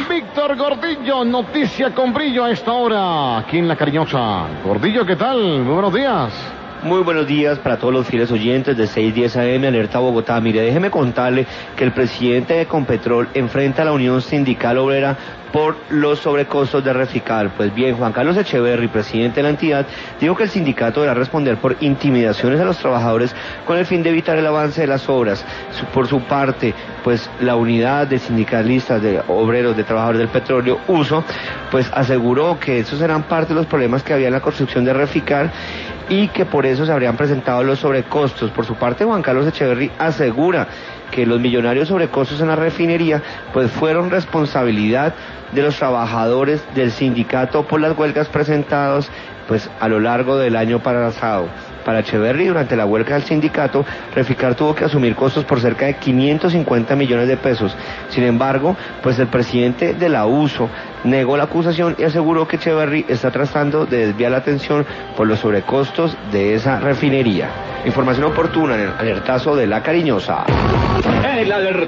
Víctor Gordillo, noticia con brillo a esta hora, aquí en La Cariñosa. Gordillo, ¿qué tal? Muy buenos días. Muy buenos días para todos los fieles oyentes de 610 AM, Alerta Bogotá. Mire, déjeme contarle que el presidente de Competrol enfrenta a la Unión Sindical Obrera por los sobrecostos de Reficar. Pues bien, Juan Carlos Echeverry, presidente de la entidad, dijo que el sindicato deberá responder por intimidaciones a los trabajadores con el fin de evitar el avance de las obras. Por su parte, pues la unidad de sindicalistas, de obreros, de trabajadores del petróleo, USO, pues aseguró que esos eran parte de los problemas que había en la construcción de Reficar y que por eso se habrían presentado los sobrecostos. Por su parte, Juan Carlos Echeverry asegura que los millonarios sobrecostos en la refinería pues fueron responsabilidad de los trabajadores del sindicato por las huelgas presentadas pues a lo largo del año pasado. Para Echeverry, durante la huelga del sindicato, Reficar tuvo que asumir costos por cerca de 550 millones de pesos. Sin embargo, pues el presidente de la USO negó la acusación y aseguró que Echeverry está tratando de desviar la atención por los sobrecostos de esa refinería. Información oportuna en el alertazo de La Cariñosa. El alertazo.